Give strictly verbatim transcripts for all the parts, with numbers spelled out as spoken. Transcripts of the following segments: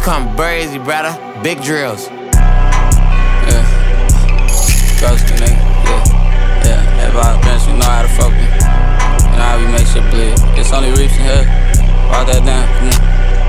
come brazy, brother. Big drills. Yeah. Ghosty, nigga. Yeah. Yeah. If I bench, you know how to fuck me. And how we make shit bleed. It's only reaching here. Write that down. Come on.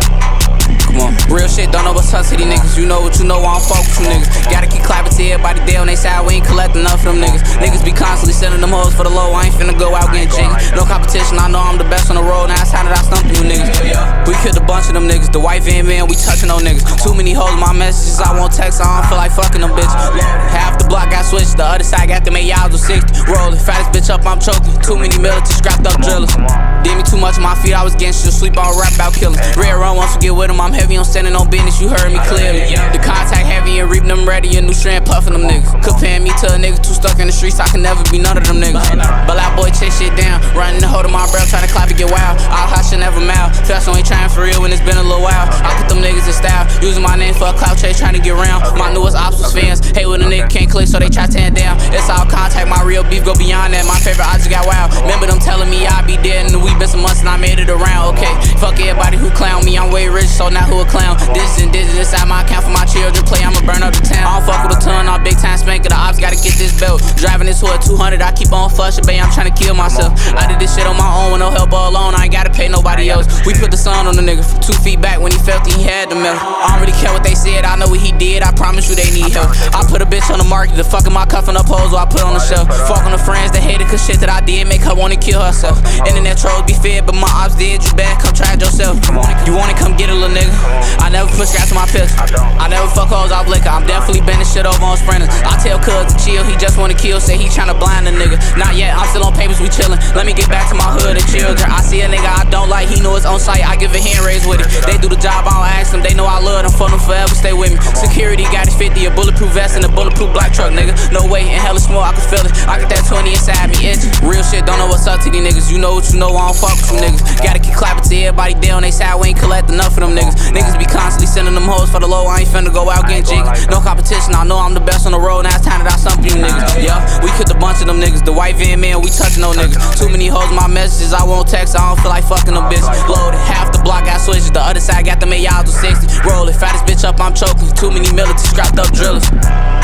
Come on. Real shit, don't know what's up to these niggas. You know what you know, I don't fuck with you niggas. Gotta keep clapping to everybody there on they side. We ain't collect enough of them niggas. Niggas be constantly sending them hoes for the low. I ain't finna go out getting jiggy. No competition, I know I'm the best on the road. Now it's time that I stump you niggas. We killed a bunch of them niggas. The white van man, we touching on niggas. Too many hoes in my messages, I won't text. I don't feel like fucking them bitches. Half the block got switched, the other side got them eight y'all do sixty. Rollin', fattest bitch up, I'm choking. Too many military scrapped up drillers. Did me too much on my feet, I was getting shit. Sleep on rap about killing. Red run, once you get with him, I'm heavy on standing on business, you heard me clearly. The contact heavy and reaping them ready, a new strand puffin' them niggas. Comparing me to a nigga too stuck in the streets, I can never be none of them niggas. But that boy chase shit down, running the hold of my breath, try to clap and get wild. All hot shit never mouth, fast on ain't trying for real when it's been a little while. I put them niggas in style, using my name for a clout chase, trying to get round. My newest ops was fans, hate when a nigga can't click, so they try to tear down. It's all contact, my real beef go beyond that. My favorite I just got wild. Remember them telling me I'd be dead in the week, been some months and I made it around. Okay, fuck everybody who clown me, I'm way rich, so now who a clown? This and this inside my account for my children play, I'ma burn up the town. I don't fuck with a ton, all big time spanker, the ops gotta get this belt. Driving this hood two hundred, I keep on flushing, babe, I'm trying to kill myself. I did this shit on my own with no help all alone, I ain't gotta pay nobody else. We put the sun on the nigga from two feet back when he felt he had the metal. I don't really care what they said, I know what he did, I promise you they need help. I put a bitch on the market, the fucking my cuffin' up hoes, or I put on the shelf. Fuck on the friends that hated cause shit that I did make her wanna kill herself. Internet trolls be fed, but my ops did you bad, come try it yourself. You wanna come get a little nigga? I never push guys to my pistol. I never fuck hoes off liquor, I'm definitely bending shit over on sprinters. I tell cuz to chill, he just wanna kill, say he tryna blind a nigga. Not yet, I'm still on papers, we chillin'. Let me get back to my hood and children. I see a nigga I don't like, he know it's on site, I give a hand raise with it. They do the job, I don't ask them, they know I love them, fuck them forever, stay with me. Security got his fifty, a bulletproof vest and a bulletproof black truck, nigga. No way, in hella smoke, I can feel it. I get that twenty inside me itching. Real shit, don't know what's up to these niggas. You know what you know, I don't fuck with you niggas. Gotta keep clapping to everybody there on they side, we ain't collect enough of them niggas. Niggas be constantly sending them hoes for the low, I ain't finna go out getting jiggy. No competition, I know I'm the best on the road, now it's time that I stump you niggas. Yeah, we killed a bunch of them niggas. The white van man, we touching no niggas. Too many hoes in my messages, I won't text, I don't feel like fucking them bitches. Loaded, half the block got switches, the other side got them eight y'all do sixty. Roll it, fattest bitch up, I'm choking. Too many military scrapped up drillers.